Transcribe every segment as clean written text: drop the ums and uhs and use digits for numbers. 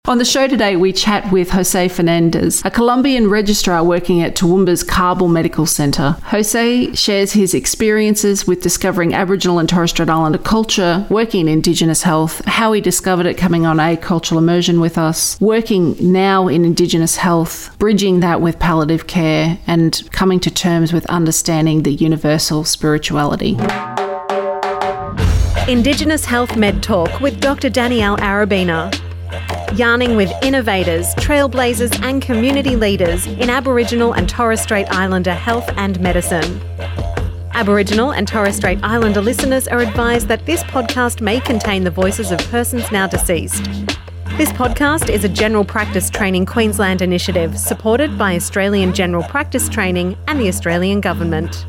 On the show today, we chat with Jose Fernandez, a Colombian registrar working at Toowoomba's Kabul Medical Centre. Jose shares his experiences with discovering Aboriginal and Torres Strait Islander culture, working in Indigenous health, how he discovered it coming on a cultural immersion with us, working now in Indigenous health, bridging that with palliative care, and coming to terms with understanding the universal spirituality. Indigenous Health Med Talk with Dr. Danielle Arabina. Yarning with innovators, trailblazers and community leaders in Aboriginal and Torres Strait Islander health and medicine. Aboriginal and Torres Strait Islander listeners are advised that this podcast may contain the voices of persons now deceased. This podcast is a General Practice Training Queensland initiative supported by Australian General Practice Training and the Australian Government.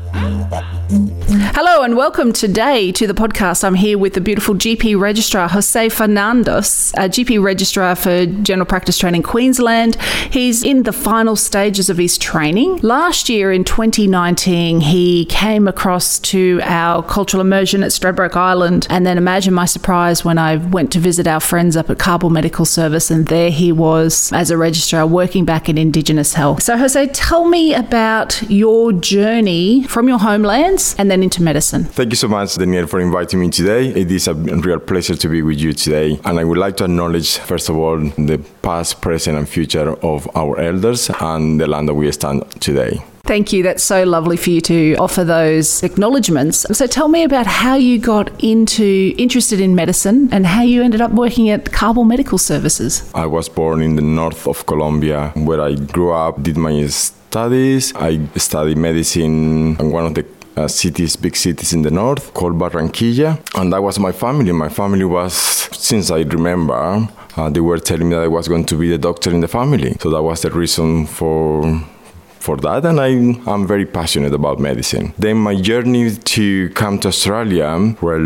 Hello and welcome today to the podcast. I'm here with the beautiful GP Registrar, Jose Fernandez, a GP Registrar for General Practice Training Queensland. He's in the final stages of his training. Last year in 2019, he came across to our cultural immersion at Stradbroke Island, and then imagine my surprise when I went to visit our friends up at Kabul Medical Service, and there he was as a registrar working back in Indigenous health. So Jose, tell me about your journey from your homelands and then into medicine. Thank you so much, Danielle, for inviting me today. It is a real pleasure to be with you today. And I would like to acknowledge, first of all, the past, present, and future of our elders and the land that we stand today. Thank you. That's so lovely for you to offer those acknowledgements. So tell me about how you got interested in medicine and how you ended up working at Kabul Medical Services. I was born in the north of Colombia, where I grew up, did my studies. I studied medicine in one of the big cities in the north called Barranquilla. And that was my family. My family was, since I remember, they were telling me that I was going to be the doctor in the family. So that was the reason for that, and I'm very passionate about medicine. Then my journey to come to Australia,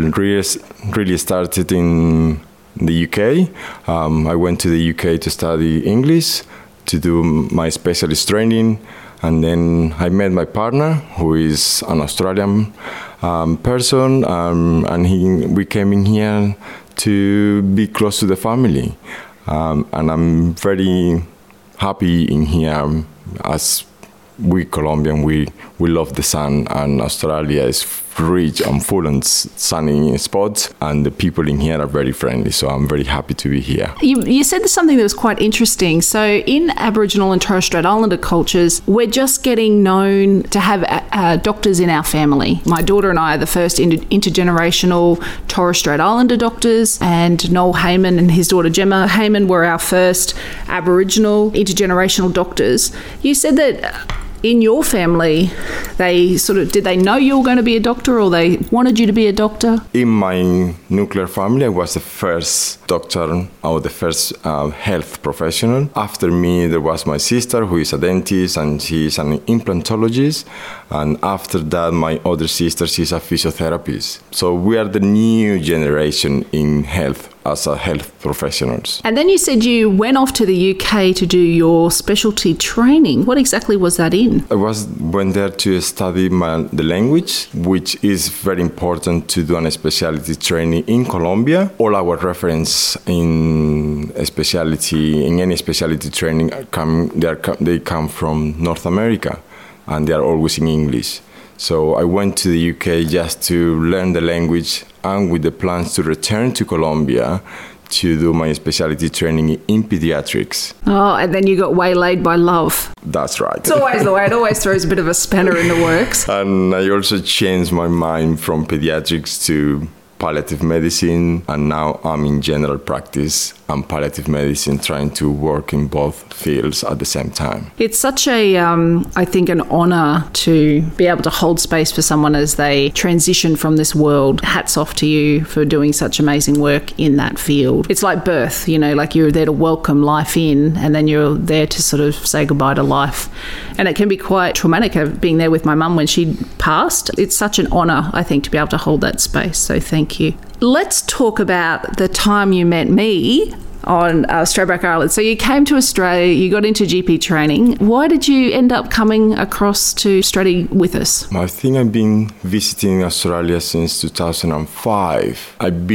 really started in the UK. I went to the UK to study English, to do my specialist training, and then I met my partner, who is an Australian person, and we came in here to be close to the family. And I'm very happy in here, as we Colombian, we love the sun, and Australia is rich and full and sunny spots, and the people in here are very friendly, so I'm very happy to be here. You said something that was quite interesting. So in Aboriginal and Torres Strait Islander cultures, we're just getting known to have doctors in our family. My daughter and I are the first intergenerational Torres Strait Islander doctors, and Noel Heyman and his daughter Gemma Heyman were our first Aboriginal intergenerational doctors. You said that in your family, did they know you were going to be a doctor, or they wanted you to be a doctor? In my nuclear family, I was the first doctor, or the first health professional. After me, there was my sister, who is a dentist, and she's an implantologist. And after that, my other sister, she's a physiotherapist. So we are the new generation in health, as a health professionals. And then you said you went off to the UK to do your specialty training. What exactly was that in? I went there to study the language, which is very important to do a specialty training in Colombia. All our reference in any specialty training they come from North America, and they are always in English. So I went to the UK just to learn the language, and with the plans to return to Colombia to do my specialty training in pediatrics. Oh, and then you got waylaid by love. That's right. It's always the way. It always throws a bit of a spanner in the works. And I also changed my mind from pediatrics to palliative medicine, and now I'm in general practice and palliative medicine, trying to work in both fields at the same time. It's such I think, an honour to be able to hold space for someone as they transition from this world. Hats off to you for doing such amazing work in that field. It's like birth, like you're there to welcome life in, and then you're there to sort of say goodbye to life. And it can be quite traumatic, being there with my mum when she passed. It's such an honour, I think, to be able to hold that space. So thank you. let's talk about the time you met me on Stradbroke Island. So you came to Australia, you got into GP training. Why did you end up coming across to study with us? I think I've been visiting Australia since 2005.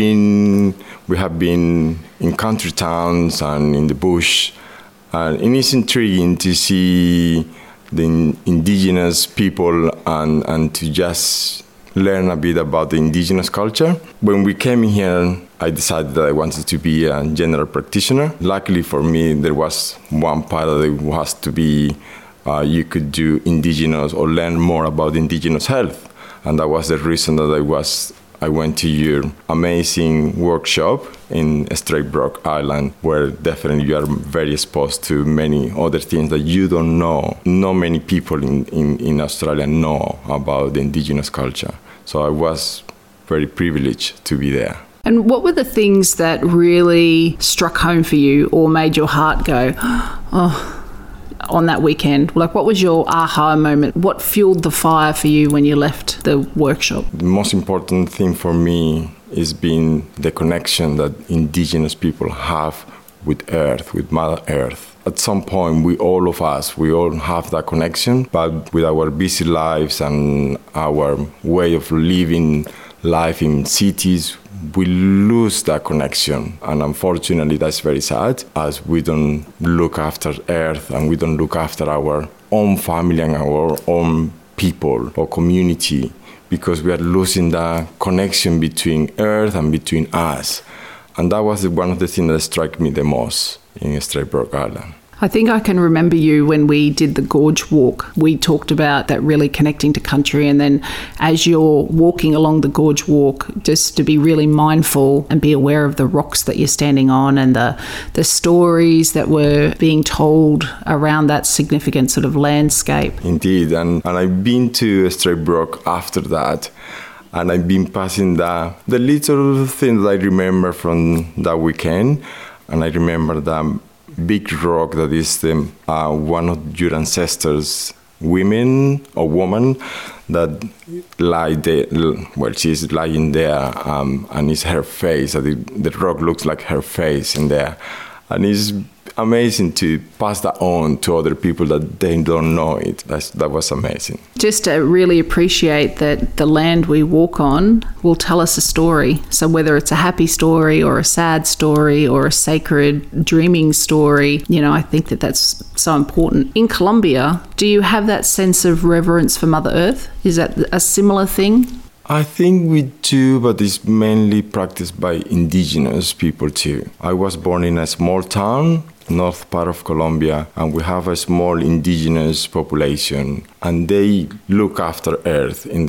We have been in country towns and in the bush, and it's intriguing to see the indigenous people and to just learn a bit about the indigenous culture. When we came here, I decided that I wanted to be a general practitioner. Luckily for me, there was one part that it was to be, you could do indigenous or learn more about indigenous health. And that was the reason that I went to your amazing workshop in Stradbroke Island, where definitely you are very exposed to many other things that you don't know. Not many people in Australia know about the indigenous culture. So I was very privileged to be there. And what were the things that really struck home for you or made your heart go, oh, on that weekend? Like, what was your aha moment? What fueled the fire for you when you left the workshop? The most important thing for me is being the connection that indigenous people have with Earth, with Mother Earth. At some point, we all have that connection, but with our busy lives and our way of living life in cities, we lose that connection. And unfortunately, that's very sad, as we don't look after Earth and we don't look after our own family and our own people or community, because we are losing that connection between Earth and between us. And that was one of the things that struck me the most in Stradbroke Island. I think I can remember you when we did the Gorge Walk. We talked about that really connecting to country, and then as you're walking along the Gorge Walk, just to be really mindful and be aware of the rocks that you're standing on and the stories that were being told around that significant sort of landscape. Indeed, and I've been to Stradbroke after that, and I've been passing the little things I remember from that weekend, and I remember the big rock that is one of your ancestors' woman that lie there. Well, she's lying there, and it's her face. The rock looks like her face in there, and it's amazing to pass that on to other people that they don't know it. That was amazing. Just to really appreciate that the land we walk on will tell us a story. So whether it's a happy story or a sad story or a sacred dreaming story, I think that that's so important. In Colombia, do you have that sense of reverence for Mother Earth? Is that a similar thing? I think we do, but it's mainly practiced by indigenous people too. I was born in a small town, north part of Colombia, and we have a small indigenous population, and they look after Earth in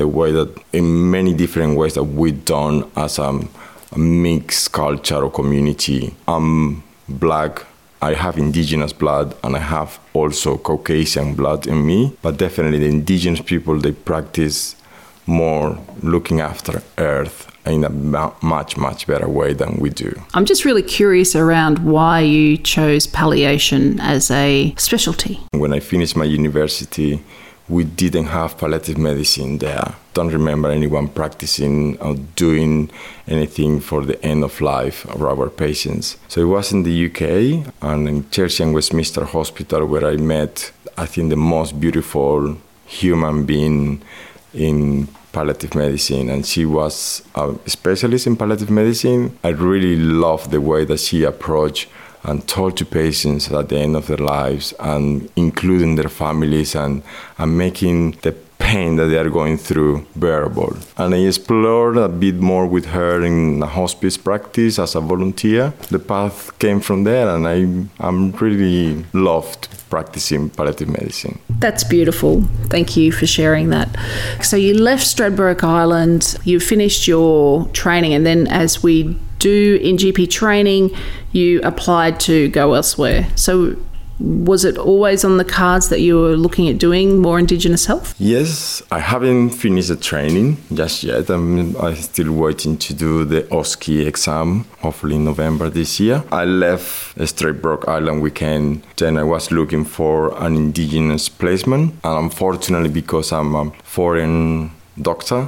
many different ways that we don't as a mixed culture or community. I'm Black, I have indigenous blood, and I have also Caucasian blood in me, but definitely the indigenous people, they practice more looking after Earth in a much, much better way than we do. I'm just really curious around why you chose palliation as a specialty. When I finished my university, we didn't have palliative medicine there. Don't remember anyone practicing or doing anything for the end of life of our patients. So it was in the UK and in Chelsea and Westminster Hospital where I met, I think, the most beautiful human being in palliative medicine, and she was a specialist in palliative medicine. I really loved the way that she approached and told to patients at the end of their lives, and including their families and making the pain that they are going through bearable. And I explored a bit more with her in a hospice practice as a volunteer. The path came from there, and I'm really loved practicing palliative medicine. That's beautiful. Thank you for sharing that. So you left Stradbroke Island, you finished your training, and then as we do in GP training, you applied to go elsewhere. So was it always on the cards that you were looking at doing more Indigenous health? Yes, I haven't finished the training just yet. I'm still waiting to do the OSCE exam, hopefully in November this year. I left Stradbroke Island weekend, then I was looking for an Indigenous placement. And unfortunately, because I'm a foreign doctor,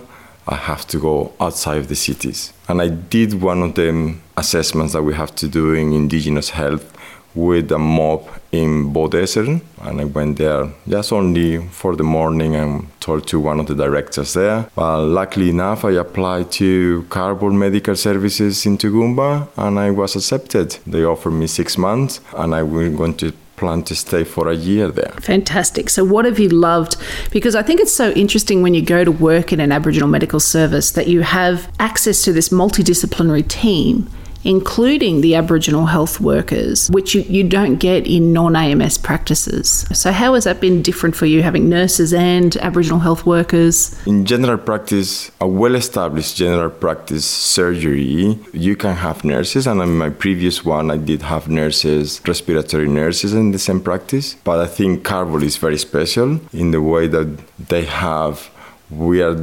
I have to go outside of the cities. And I did one of the assessments that we have to do in indigenous health with a mob in Bodø, and I went there just only for the morning and talked to one of the directors there. But luckily enough, I applied to Carbol Medical Services in Toowoomba, and I was accepted. They offered me 6 months, and I was going to plan to stay for a year there. Fantastic. So what have you loved? Because I think it's so interesting when you go to work in an Aboriginal medical service that you have access to this multidisciplinary team, including the Aboriginal health workers, which you don't get in non-AMS practices. So how has that been different for you, having nurses and Aboriginal health workers? In general practice, a well-established general practice surgery, you can have nurses, and in my previous one, I did have nurses, respiratory nurses in the same practice. But I think Carbol is very special in the way that we are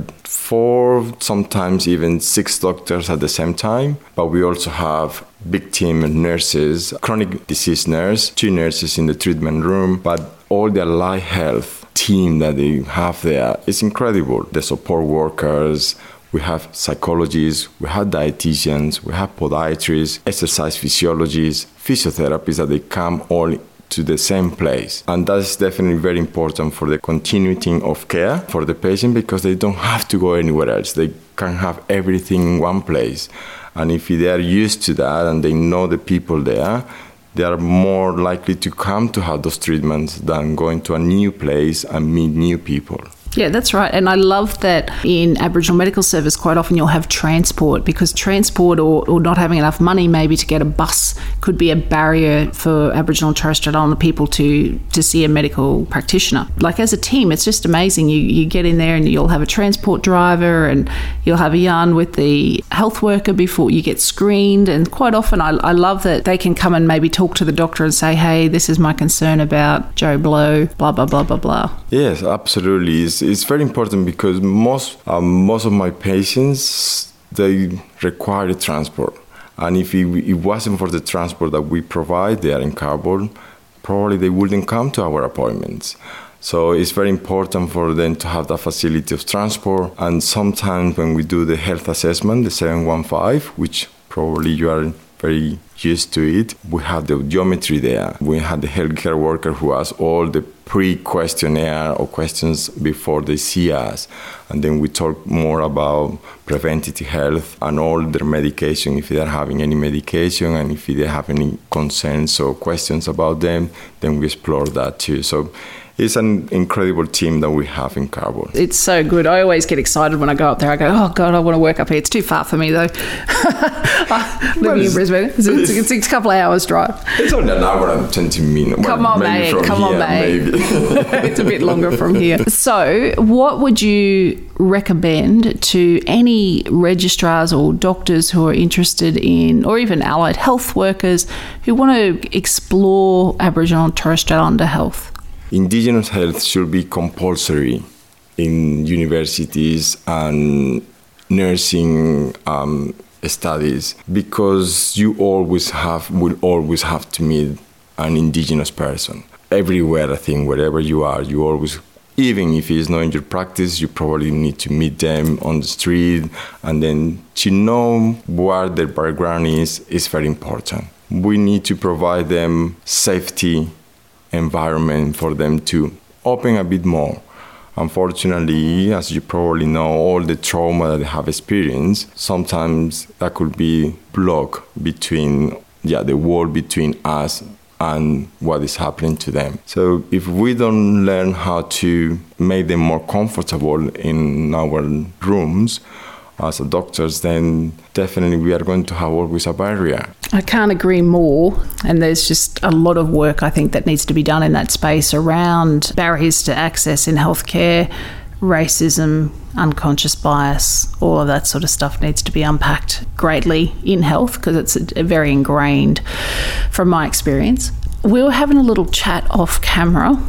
4, sometimes even 6 doctors at the same time, but we also have big team of nurses, chronic disease nurse, 2 nurses in the treatment room, but all the allied health team that they have there is incredible. The support workers, we have psychologists, we have dietitians, we have podiatrists, exercise physiologists, physiotherapists, that they come all to the same place. And that's definitely very important for the continuity of care for the patient, because they don't have to go anywhere else. They can have everything in one place. And if they are used to that and they know the people there, they are more likely to come to have those treatments than going to a new place and meet new people. Yeah, that's right. And I love that in Aboriginal Medical Service, quite often you'll have transport, because transport or not having enough money maybe to get a bus could be a barrier for Aboriginal and Torres Strait Islander people to see a medical practitioner. Like as a team, it's just amazing. You get in there and you'll have a transport driver and you'll have a yarn with the health worker before you get screened. And quite often I love that they can come and maybe talk to the doctor and say, hey, this is my concern about Joe Blow, blah, blah, blah, blah, blah. Yes, absolutely. It's very important, because most of my patients, they require the transport. And if it wasn't for the transport that we provide there in Carbol, probably they wouldn't come to our appointments. So it's very important for them to have that facility of transport. And sometimes when we do the health assessment, the 715, which probably you are very used to it, we have the audiometry there. We have the healthcare worker who has all the pre-questionnaire or questions before they see us. And then we talk more about preventative health and all their medication, if they're having any medication, and if they have any concerns or questions about them, then we explore that too. So it's an incredible team that we have in Carbol. It's so good. I always get excited when I go up there. I go, oh, God, I want to work up here. It's too far for me, though. Living in Brisbane. It's a couple of hours drive. It's only an hour and 20 minutes. Come on, mate. It's a bit longer from here. So what would you recommend to any registrars or doctors who are interested in, or even allied health workers who want to explore Aboriginal and Torres Strait Islander health? Indigenous health should be compulsory in universities and nursing studies, because you will always have to meet an Indigenous person. Everywhere, I think, wherever you are, you always, even if it's not in your practice, you probably need to meet them on the street, and then to know what their background is very important. We need to provide them safety environment for them to open a bit more. Unfortunately, as you probably know, all the trauma that they have experienced, sometimes that could be blocked between, the wall between us and what is happening to them. So if we don't learn how to make them more comfortable in our rooms as doctors, then definitely we are going to have always a barrier. I can't agree more. And there's just a lot of work, I think, that needs to be done in that space around barriers to access in healthcare, racism, unconscious bias, all of that sort of stuff needs to be unpacked greatly in health, because it's very ingrained from my experience. We were having a little chat off camera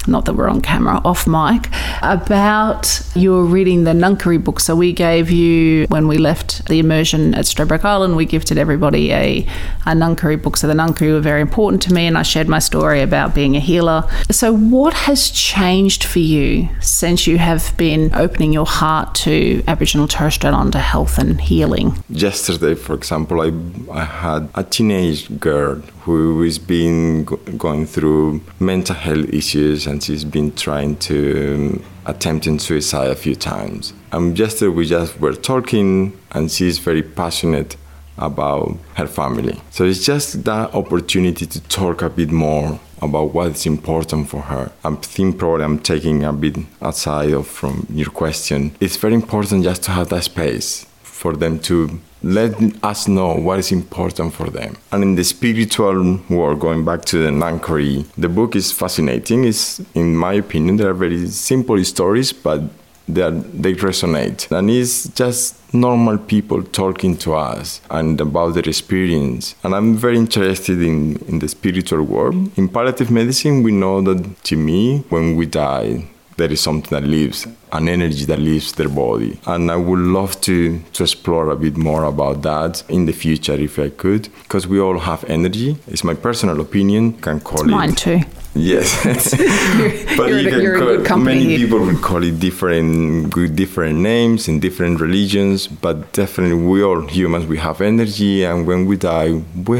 not that we're on camera, off mic, about you're reading the Ngangkari book. So we gave you, when we left the immersion at Stradbroke Island, we gifted everybody a Ngangkari book. So the Ngangkari were very important to me, and I shared my story about being a healer. So what has changed for you since you have been opening your heart to Aboriginal Torres Strait Islander health and healing? Yesterday, for example, I had a teenage girl who has been going through mental health issues, and she's been trying to attempting suicide a few times. And yesterday we just were talking, and she's very passionate about her family. So it's just that opportunity to talk a bit more about what is important for her. I think probably I'm taking a bit outside from your question. It's very important just to have that space for them to let us know what is important for them. And in the spiritual world, going back to the Ngangkari, the book is fascinating. It's, in my opinion, they are very simple stories, but they resonate. And it's just normal people talking to us and about their experience. And I'm very interested in the spiritual world. In palliative medicine, we know that, to me, when we die, there is something that lives, an energy that leaves their body. And I would love to explore a bit more about that in the future if I could, because we all have energy. It's my personal opinion. Can call it. Mine too. Yes. But you're a good company. Many people will call it different names in different religions, but definitely we all humans, we have energy, and when we die,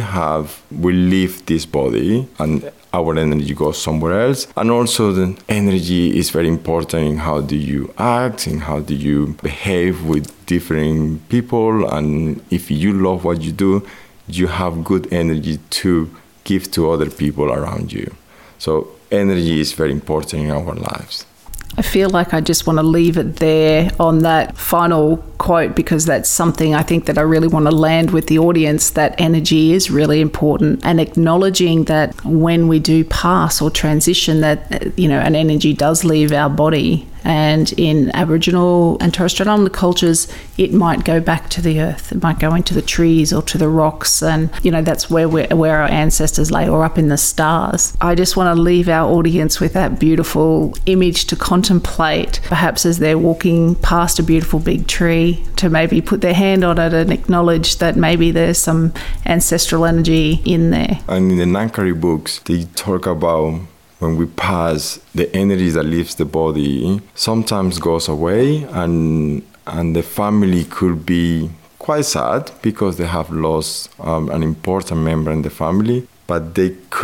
we leave this body and our energy goes somewhere else. And also the energy is very important in how do you act, in how do you behave with different people. And if you love what you do, you have good energy to give to other people around you. So energy is very important in our lives. I feel like I just want to leave it there on that final quote, because that's something I think that I really want to land with the audience, that energy is really important, and acknowledging that when we do pass or transition, that, you know, an energy does leave our body. And in Aboriginal and Torres Strait Islander cultures, it might go back to the earth. It might go into the trees or to the rocks. And, you know, that's where our ancestors lay, or up in the stars. I just want to leave our audience with that beautiful image to contemplate, perhaps as they're walking past a beautiful big tree, to maybe put their hand on it and acknowledge that maybe there's some ancestral energy in there. And in the Ngangkari books, they talk about when we pass, the energy that leaves the body sometimes goes away, and the family could be quite sad because they have lost an important member in the family, but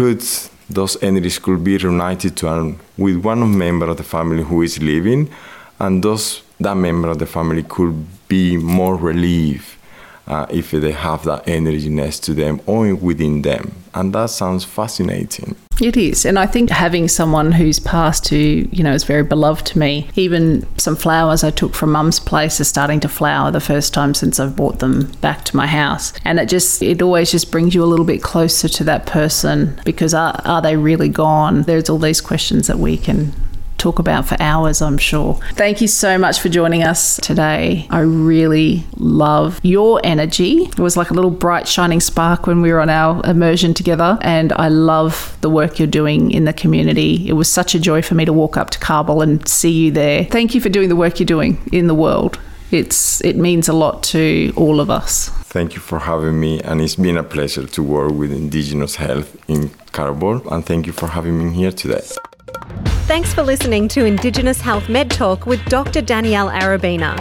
those energies could be reunited with one member of the family who is living, and that member of the family could be more relieved if they have that energy next to them or within them. And that sounds fascinating. It is. And I think having someone who's passed who, you know, is very beloved to me, even some flowers I took from Mum's place are starting to flower the first time since I've brought them back to my house. And it always just brings you a little bit closer to that person, because are they really gone? There's all these questions that we can talk about for hours, I'm sure. Thank you so much for joining us today. I really love your energy. It was like a little bright shining spark when we were on our immersion together, and I love the work you're doing in the community. It was such a joy for me to walk up to Kabul and see you there. Thank you for doing the work you're doing in the world. It means a lot to all of us. Thank you for having me, and it's been a pleasure to work with Indigenous Health in Kabul, and thank you for having me here today. Thanks for listening to Indigenous Health Med Talk with Dr. Danielle Arabina.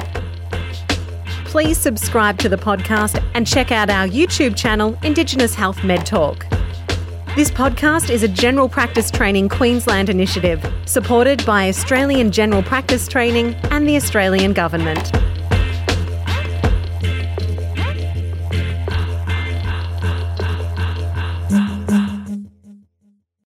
Please subscribe to the podcast and check out our YouTube channel, Indigenous Health Med Talk. This podcast is a General Practice Training Queensland initiative supported by Australian General Practice Training and the Australian Government.